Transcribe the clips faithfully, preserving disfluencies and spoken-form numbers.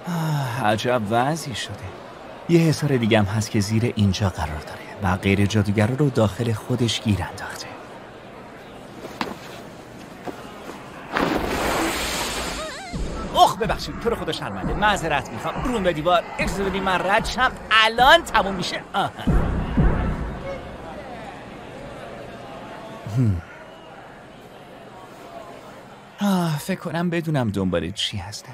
عجب وضعی شده. یه حصار دیگه هم هست که زیر اینجا قرار داره و غیر جادوگرا رو داخل خودش گیر انداخته. اخ ببخشید، تو رو خدا شرمنده، معذرت میخوام. برون به دیوار، اجازه بدید من رد شم. الان تموم میشه. آه. آه فکر کنم بدونم دنبال چی هستم.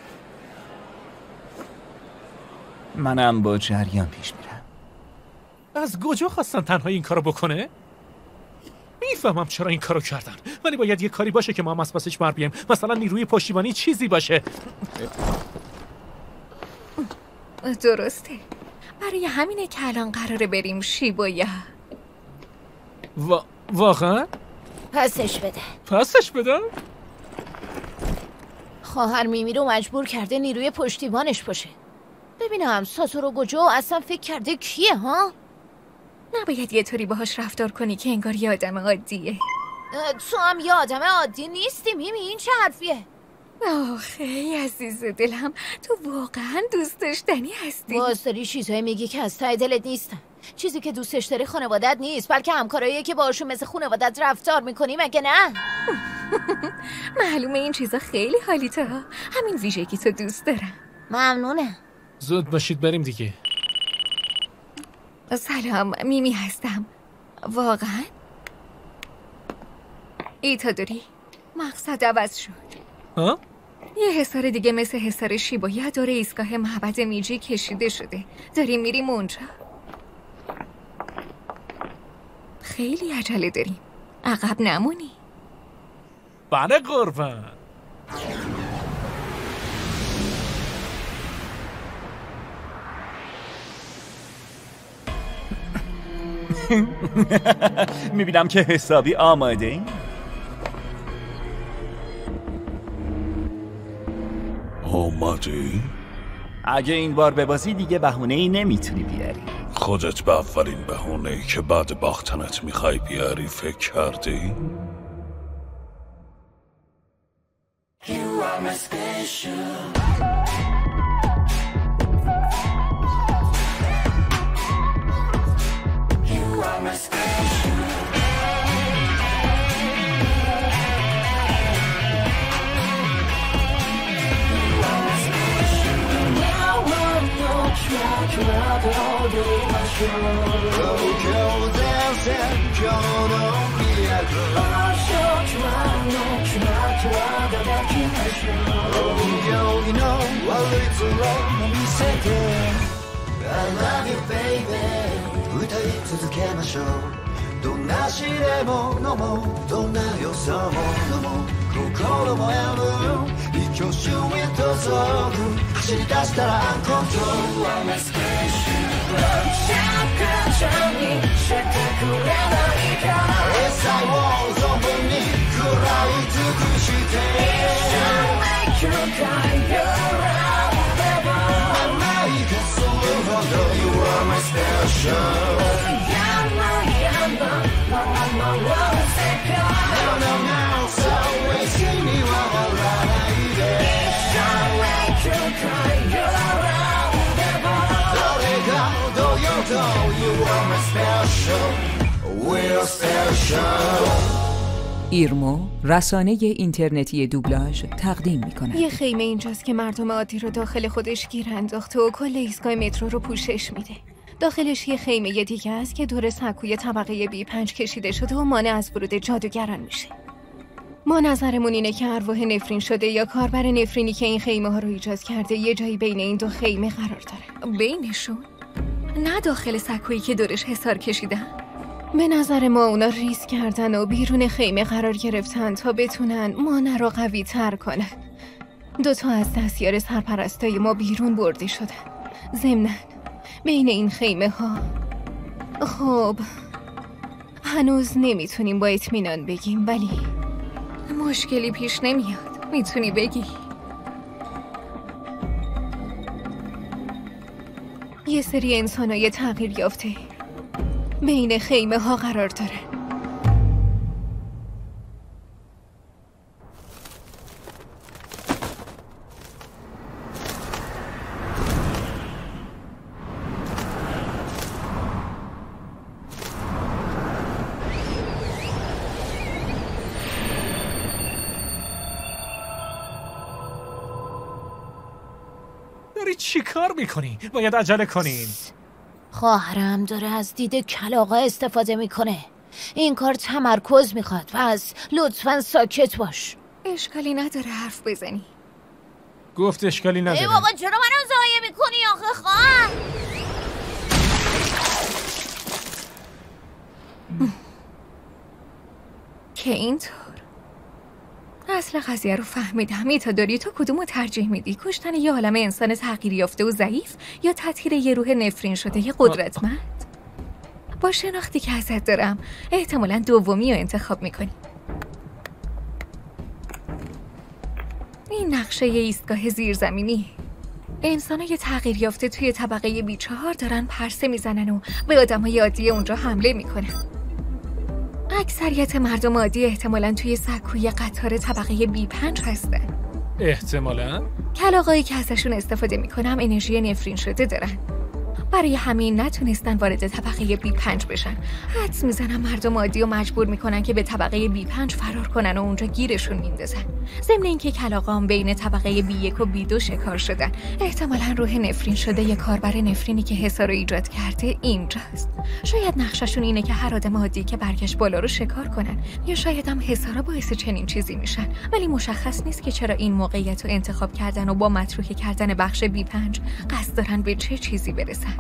منم با جریان پیش میرم. از کجا خواستن تنها این کارو بکنه؟ میفهمم چرا این کارو کردن، ولی باید یه کاری باشه که ما هم از پسش بر بیایم. مثلا نیروی پشتیبانی چیزی باشه. درسته، برای همینه که الان قراره بریم شیبویا. وا... واقعا؟ پسش بده. پسش بدم؟ خواهر میمی رو مجبور کرده نیروی پشتیبانش باشه. ببینم ساتورو گوجو اصلا فکر کرده کیه ها؟ نباید یه طوری باهاش رفتار کنی که انگار یه آدم عادیه. تو هم یه آدم عادی نیستی میمی، این چه حرفیه؟ آخه عزیز دلم، تو واقعا دوست داشتنی هستی. باز داری چیزایی میگی که از ته دلت نیستن. چیزی که دوستش داری خانوادت نیست، بلکه همکاراییه که باشون مثل خانوادت رفتار میکنی، مگه نه؟ معلومه این چیزا خیلی حالی تو ها. همین ویژگی تو دوست دارم. ممنونه. زود باشید بریم دیگه. سلام، میمی هستم. واقعا؟ ایتادوری، مقصد عوض شد. ها؟ یه حصار دیگه مثل حصار شیبویا دور ایستگاه معبد میجی کشیده شده. داریم میریم اونجا. خیلی عجله داریم. عقب نمونی. بله قربان. میبینم که حسابی آماده این. آماده؟ اگه این بار ببازی دیگه بهونه ای نمیتونی بیاری. خودت به اولین بهونه ای که بعد باختنت میخوای بیاری فکر کردی؟ You are my special. You are my special. I love you baby 歌い続けましょうどんな試練も飲もうどんな予想も飲もう心もやむ一挙手へと走る走り出したらアンコントロール I'm a special love シャカちゃんにしてくれないか餌を存分に食らい尽くして一生 make you cry your love forever 甘いかするほど You are my special Yama yama mama mama second No no no so wasting me は笑わないで一生 make you cry your love forever 誰がどうようと You are my special We're special ایرمو رسانه اینترنتی دوبلاژ تقدیم می‌کند. یه خیمه اینجاست که مردم عادی رو داخل خودش گیر انداخته و کل ایستگاه مترو رو پوشش میده. داخلش یه خیمه دیگه است که دور سکوی طبقه بی پنج کشیده شده و مانع از ورود جادوگران میشه. ما نظرمون اینه که ارواح نفرین شده یا کاربر نفرینی که این خیمه ها رو ایجاد کرده یه جایی بین این دو خیمه قرار داره. بینشون؟ نه داخل سکویی که دورش حصار کشیدن. به نظر ما اونا ریسک کردن و بیرون خیمه قرار گرفتن تا بتونن مانع رو قوی تر کنن. دوتا از دستیار سرپرستای ما بیرون برده شدن. ضمناً بین این خیمه ها خب هنوز نمیتونیم با اطمینان بگیم، ولی مشکلی پیش نمیاد. میتونی بگی یه سری انسانای تغییر یافته بین خیمه ها قرار داره. داری چی کار میکنی؟ باید عجله کنین. خواهرم داره از دید کلاغا استفاده میکنه. این کار تمرکز میخواد، پس لطفاً ساکت باش. اشکالی نداره حرف بزنی. گفت اشکالی نداره. ای بابا چرا منو ضایع میکنی آخه خواهر؟ که اینطور اصل قضیه رو فهمیدم. ایتادوری تو کدومو ترجیح میدی؟ کشتن یه عالم انسان تغییر یافته و ضعیف یا تطهیر یه روح نفرین شده یه قدرتمند؟ با شناختی که ازت دارم احتمالاً دومی رو انتخاب میکنی. این نقشه یه ایستگاه زیرزمینی. انسانای تغییر یافته توی طبقه بی چهار دارن پرسه میزنن و به آدمای عادی اونجا حمله میکنن. اکثریت مردم عادی احتمالاً توی سکوی قطار طبقه بی پنج هستن. احتمالاً؟ کلاغایی که ازشون استفاده میکنم انرژی نفرین شده دارن. برای همین نتونستن وارد طبقه بی پنج بشن. حدس میزنم مردم عادی رو مجبور میکنن که به طبقه بی پنج فرار کنن و اونجا گیرشون میندازن. ضمن اینکه کلاغام بین طبقه بی یک و بی دو شکار شدن. احتمالاً روح نفرین شده یه کاربر نفرینی که حسار رو ایجاد کرده اینجاست. شاید نقششون اینه که هر آدم عادی که برگشت بالا رو شکار کنن، یا شاید هم حسارا باعث چنین چیزی میشن. ولی مشخص نیست که چرا این موقعیت رو انتخاب کردن و با متروکه کردن بخش بی پنج قصد دارن به چه چیزی برسن.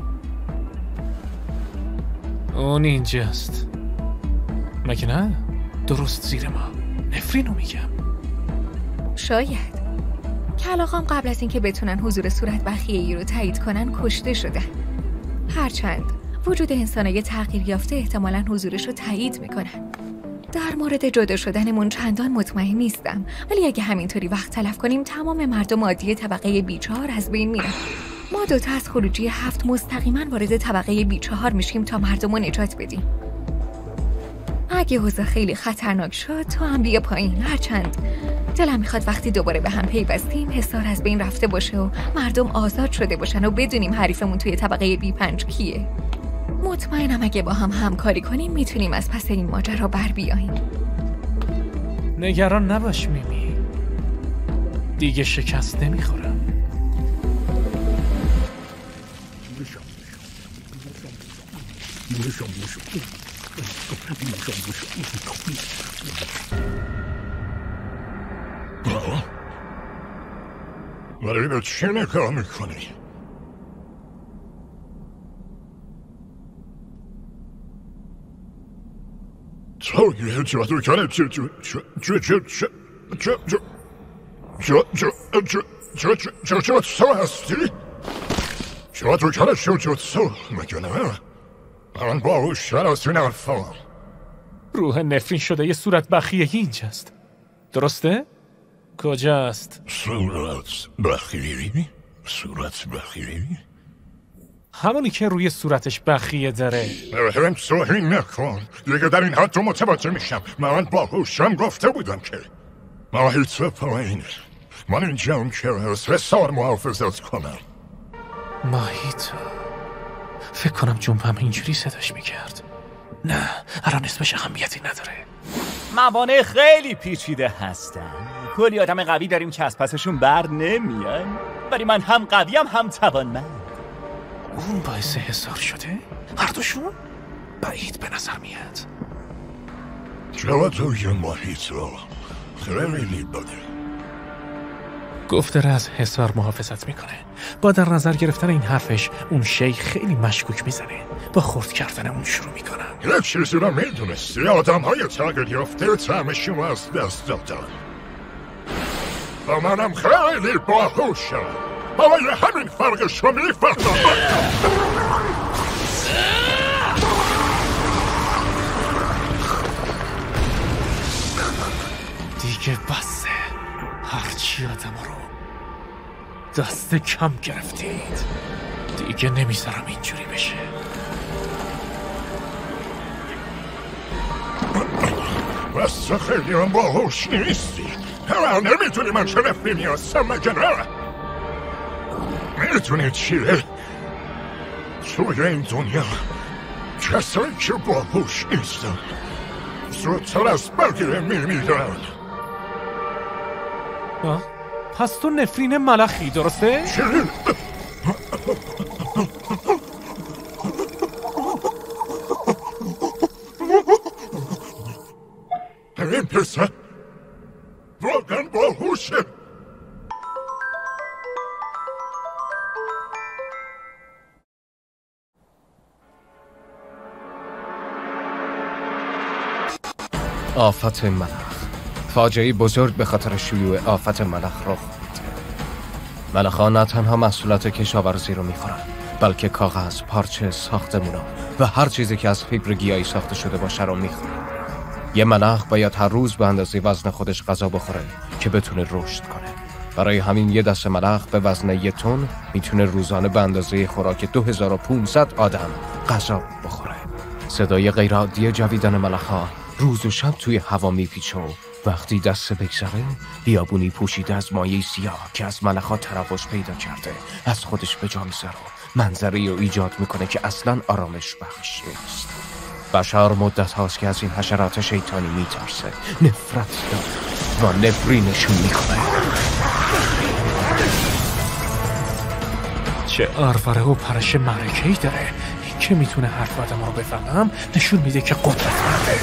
اون اینجاست مگه نه؟ درست زیر ما. نفرینو میگم. شاید کلاغام قبل از اینکه بتونن حضور صورت بخیه ای رو تایید کنن کشته شدن. هرچند وجود انسانای تغییر یافته احتمالاً حضورش رو تایید میکنن. در مورد جدا شدنمون چندان مطمئن نیستم، ولی اگه همینطوری وقت تلف کنیم تمام مردم عادی طبقه بی چهار از بین میرن. ما دوتا از خروجی هفت مستقیما وارد طبقه بی چهار میشیم تا مردم رو نجات بدیم. اگه اوضاع خیلی خطرناک شد تو هم بیا پایین. هرچند دلم میخواد وقتی دوباره به هم پیوستیم حصار از بین رفته باشه و مردم آزاد شده باشن و بدونیم حریفمون توی طبقه بی پنج کیه. مطمئنم اگه با هم همکاری کنیم میتونیم از پس این ماجرا بر بیاییم. نگران نباش میمی، دیگه شکست نمیخورم. برای به چه نگاه میکنی؟ تو یه جادوگر جو جو جو جو جو جو جو جو جو جو جو جو جو جوتسو هستی؟ جادوگر جوجوتسو مگه نه؟ من با او شناسی نرفام. روح نفرین شده یه صورت بخیه اینجاست، درسته؟ کجاست؟ صورت بخیری؟ صورت بخیری؟ همونی که روی صورتش بخیه داره. هم توهین نکن، دیگه در این حد تو متوجه میشم. من با هوشم گفته بودم که محیط پایینه. من اینجام که از حصار محافظت کنم. ماهیتو فکر کنم جنبم اینجوری صداش میکرد. نه الان اسمش اهمیتی نداره. موانع خیلی پیچیده هستن. کلی آدم قوی داریم که از پسشون بر نمیان، ولی من هم قویم هم توانمند. اون باعث حصار شده؟ هر دوشون؟ بعید به نظر میاد. جوادوی محیطو خیلی بده. گفت داره از حصار محافظت میکنه. با در نظر گرفتن این حرفش اون شی خیلی مشکوک میزنه. با خورد کردن اون شروع میکنم. یه چیزی رو میدونستی؟ آدم های تغییر یافته طعمشون رو از دست دادن و منم خیلی باهوشم. برای همین فرقش رو میفهمم. دیگه بسه. هرچی آدم رو دست کم گرفتید. دیگه نمیذارم اینجوری بشه. بس خیلی هم باهوش نیستی. هر نمیتونی من چه نفرینی هستم مگه نه؟ میتونی چیه؟ توی این دنیا کسایی که باهوش نیستن زودتر از بقیه میمیرن. پس تو نفرین ملخی درسته؟ چی؟ آفت ملخ. فاجعه بزرگ به خاطر شیوع آفت ملخ رخ میده. ملخ‌ها نه تنها محصولات کشاورزی رو میخورن، بلکه کاغذ، پارچه، ساختمونا و هر چیزی که از فیبر گیاهی ساخته شده باشه رو میخورن. یه ملخ باید هر روز به اندازه وزن خودش غذا بخوره که بتونه رشد کنه. برای همین یه دسته ملخ به وزن یه تن میتونه روزانه به اندازه خوراک دو هزار و پانصد آدم غذا بخوره. صدای غیرعادی جویدن ملخ‌ها روز و شب توی هوا میپیچه و وقتی دست بگذره بیابونی پوشیده از مایه سیاه که از ملخ‌ها تراوش پیدا کرده از خودش به جا میذاره و منظری رو ایجاد میکنه که اصلاً آرامش بخش نیست. بشر مدت هاست که از این حشرات شیطانی میترسه، نفرت داره و نفرینشون میکنه. چه آرواره و پرش معرکه‌ای داره. این که میتونه حرف آدم رو بفهمم نشون میده که قدرتمنده.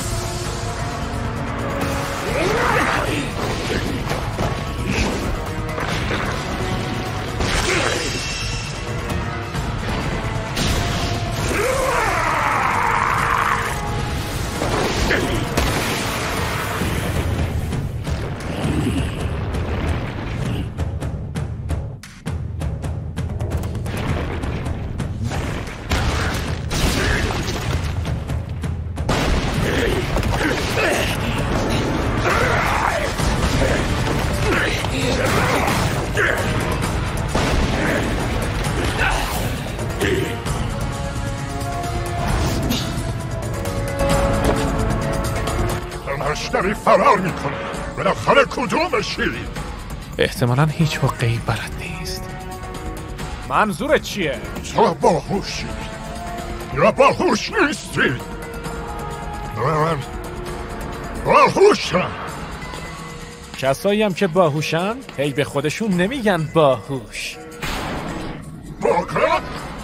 مشتری فرار میکنه. بالاخره کدومشی؟ احتمالاً هیچ حقه‌ای بلد نیست. منظورت چیه؟ تو باهوشی یا باهوش نیستی؟ من باهوشم. کسایی هم که باهوشن هی به خودشون نمیگن باهوش. واقعا؟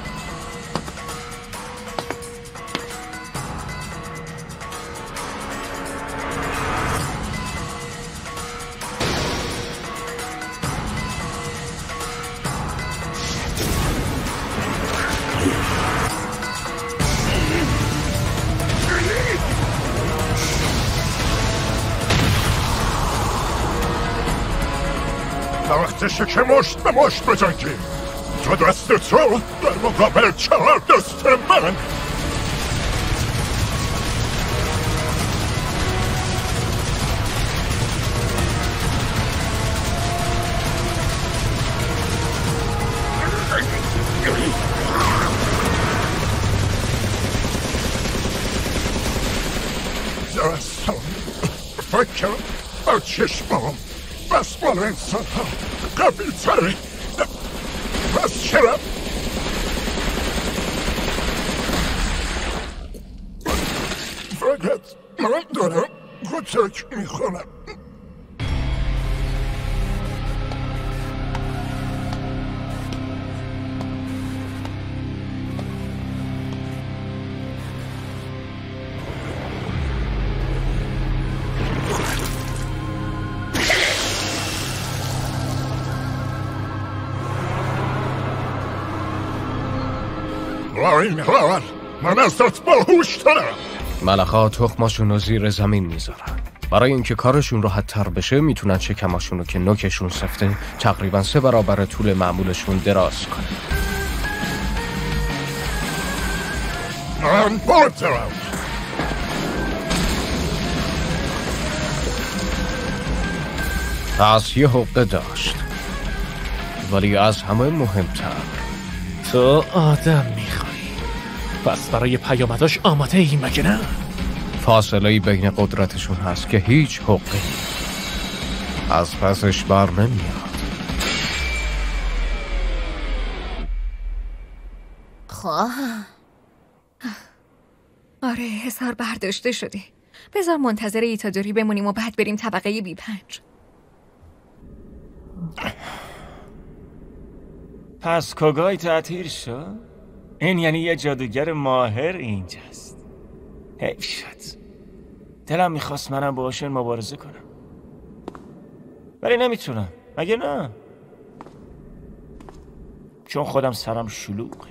وقتشه که مشت به مشت بجنگیم. تا دست تو در مقابل چهار دست من. دستم فکر با چشمام بس مال انسان ها قبیل تره. بس چرا؟ فقط من دارم کتک میخونم. این حال من ازت باهوش دارم. ملخ‌ها تخماشون رو زیر زمین میذارن. برای اینکه کارشون راحت تر بشه میتونن شکماشون رو که نوکشون سفته تقریبا سه برابر طول معمولشون دراز کنن. من برد دارم. از یه حقه داشت، ولی از همه مهمتر تو آدم میخوای. پس برای پیامداش آماده ای مگه نه؟ فاصله‌ای بین قدرتشون هست که هیچ حقی از پسش بر نمیاد. خواه آره حصار برداشته شده. بذار منتظر ایتادوری بمونیم و بعد بریم طبقه بی پنج. پس کوگای تعطیل شد؟ این یعنی یه جادوگر ماهر اینجاست. حیف شد. دلم میخواست منم باهاشون مبارزه کنم، ولی نمیتونم. مگه نه؟ چون خودم سرم شلوغه.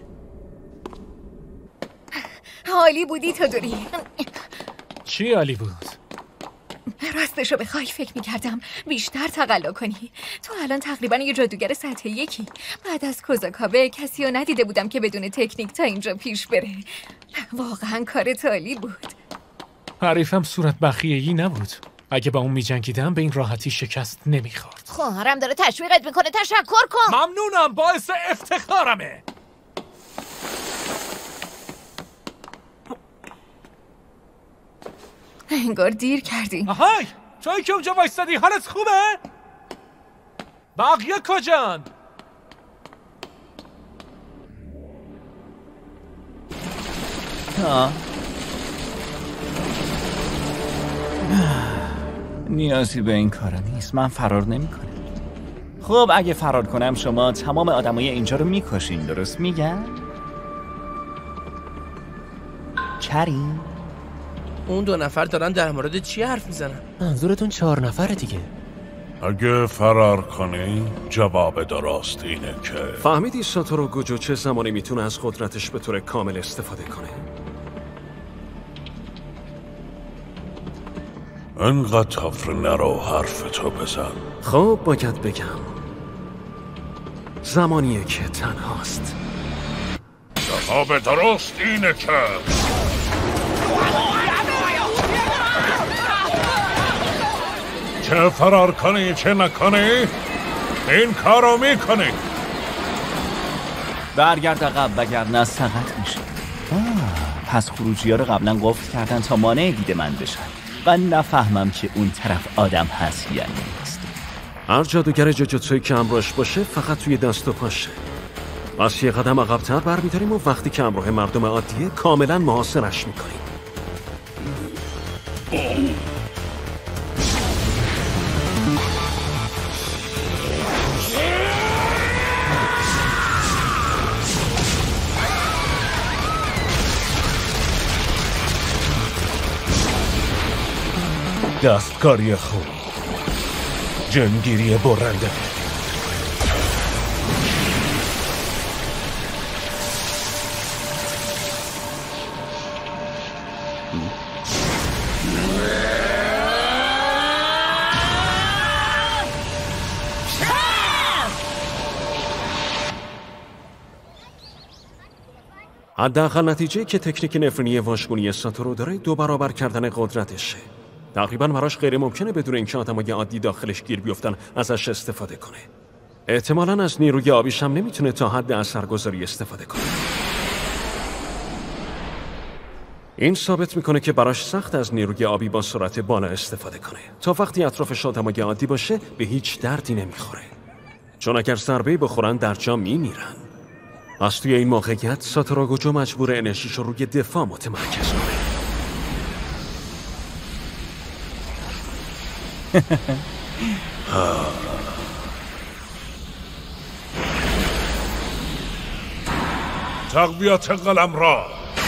عالی بودی ایتادوری. چی عالی بود؟ راستشو بخوای فکر میکردم بیشتر تقلا کنی. تو الان تقریبا یه جادوگر سطح یکی. بعد از کوزاکابه کسی رو ندیده بودم که بدون تکنیک تا اینجا پیش بره. واقعا کار عالی بود. حریفم صورت بخیه‌ای نبود. اگه با اون میجنگیدم به این راحتی شکست نمیخورد. خواهرم داره تشویقت میکنه، تشکر کن. ممنونم، باعث افتخارمه. انگار دیر کردی. آهای، توی که اونجا وایستادی حالت خوبه؟ بقیه کجان؟ آه. نیازی به این کارا نیست. من فرار نمی کنم. خب اگه فرار کنم شما تمام آدمای اینجا رو میکشین، درست میگم؟ کریم؟ اون دو نفر دارن در مورد چی حرف میزنن؟ منظورتون چهار نفره دیگه. اگه فرار کنی جواب درست اینه که فهمیدی ساتورو گوجو چه زمانی میتونه از قدرتش به طور کامل استفاده کنه؟ انقدر تفره نرو، حرفتو بزن. خب باید بگم زمانیه که تنهاست. جواب درست اینه که چه فرار کنی چه نکنی این کارو میکنی. برگرد عقب وگرنه سقط میشه. پس خروجی ها رو قبلا قفل کردن تا مانع دید من بشن و نفهمم که اون طرف آدم هست یا نیست. هر جادوگر جوجوتسویی که همراهش باشه فقط توی دست و پاشه. پس یه قدم عقب‌تر برمی‌داریم و وقتی که همراه مردم عادیه کاملا محاصرش میکنیم. دستکاری خوب، جنگیری برنده. حداقل نتیجه که تکنیک نفرینی واشگونی ساتورو داره دو برابر کردن قدرتشه. تقریبا براش غیر ممکنه بدون اینکه آدمای عادی داخلش گیر بیفتن ازش استفاده کنه. احتمالاً از نیروی آبیش هم نمیتونه تا حد اثرگذاری استفاده کنه. این ثابت میکنه که براش سخت از نیروی آبی با سرعت بالا استفاده کنه. تا وقتی اطرافش آدمای عادی باشه به هیچ دردی نمیخوره. چون اگر ضربه بخورن در جا میمیرن. از توی این موقعیت ساتورو گوجو مجبور انرژیش رو روی دفاع متمرکز کنه. تقویت قلم را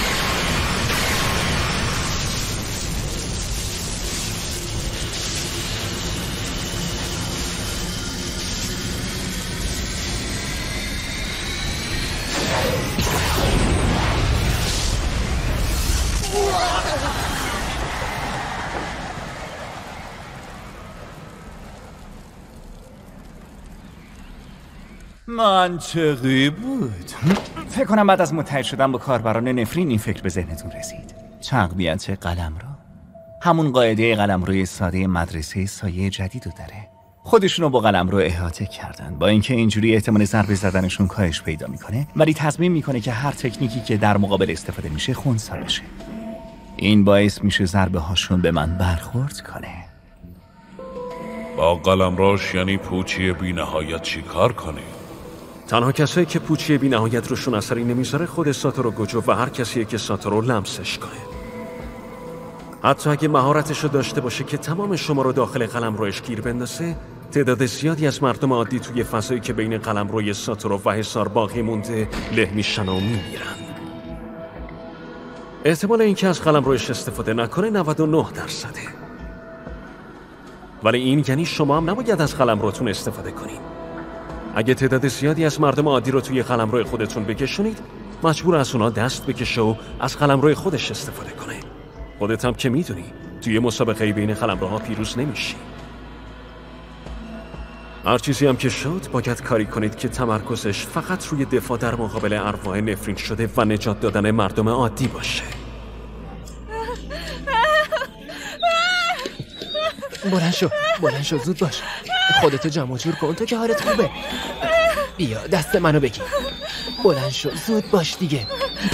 منطقی بود. فکر کنم بعد از متحد شدن با کاربران نفرین این فکر به ذهنتون رسید. تقویت قلمرو، همون قاعده قلمروی ساده مدرسه سایه جدیدو داره. خودشونو با قلمرو احاطه کردن، با اینکه اینجوری احتمال ضربه زدنشون کاهش پیدا میکنه، ولی تصمیم میکنه که هر تکنیکی که در مقابل استفاده میشه خنثی بشه. این باعث میشه ضربه هاشون به من برخورد کنه. با قلمروش یعنی پوچی بی نهایت چی کار کنی؟ تنها کسایی که پوچی بی نهایت روشون اثری نمیذاره خود ساتورو گوجو و هر کسیه که ساتورو لمسش کنه. حتی اگه مهارتشو داشته باشه که تمام شما رو داخل قلمروش گیر بندازه، تعداد زیادی از مردم عادی توی فضایی که بین قلمروی ساتورو و حصار باقی مونده له میشن و میمیرن. احتمال اینکه از قلمروش استفاده نکنه نود و نه درصده. ولی این یعنی شما هم نباید از قلمروتون استفاده کنین. اگه تعداد زیادی از مردم عادی رو توی قلمرو خودتون بکشونید، مجبور از اونا دست بکشه و از قلمرو خودش استفاده کنه. خودت هم که میدونی توی مسابقه بین قلمروها پیروز نمیشی. هر چیزی هم که شد باید کاری کنید که تمرکزش فقط روی دفاع در مقابل ارواح نفرین شده و نجات دادن مردم عادی باشه. بلند شو بلند شو زود باش، خودتو جمع جور کن تو که حالت خوبه. بیا دست منو بگیر، بلند شو زود باش دیگه.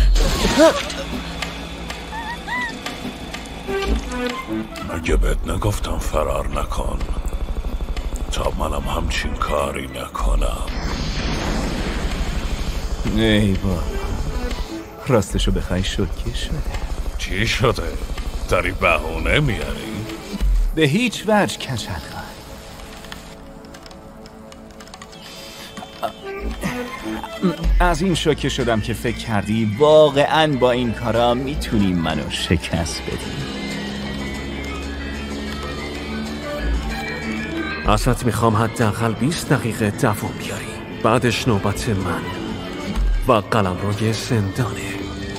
مگه بهت نگفتم فرار نکن؟ تا منم همچین کاری نکنم. ای بابا، راستشو بخوای شوکه شده. چی شده؟ داری بهونه میاری؟ به هیچ وجه کچل. از این شوکه شدم که فکر کردی واقعاً با این کارا میتونی منو شکست بدی. ازت میخوام حداقل بیست دقیقه دوام بیاری، بعدش نوبت من و قلمروی زندانه.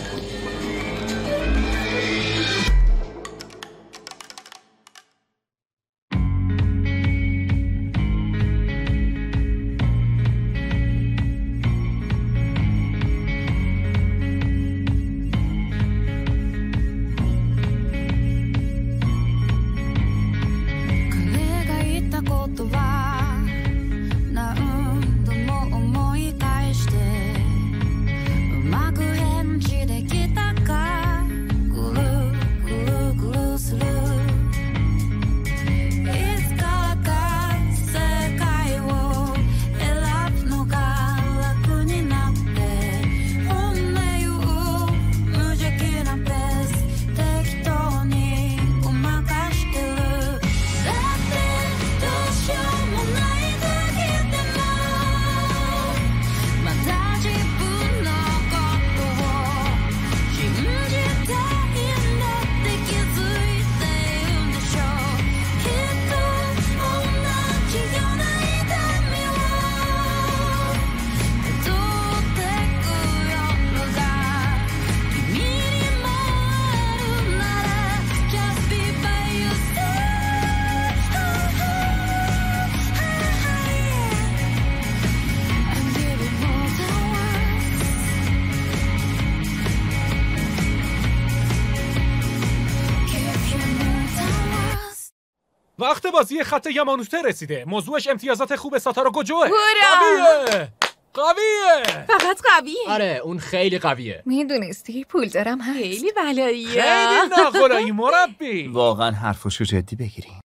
وقت بازی خط یمانوته رسیده. موضوعش امتیازات خوب ساتارو گوجوه. قویه قویه فقط قویه. آره اون خیلی قویه. میدونستی پول دارم هست. خیلی بلاییه. خیلی ناخلایی مربی. واقعا حرفشو جدی بگیریم.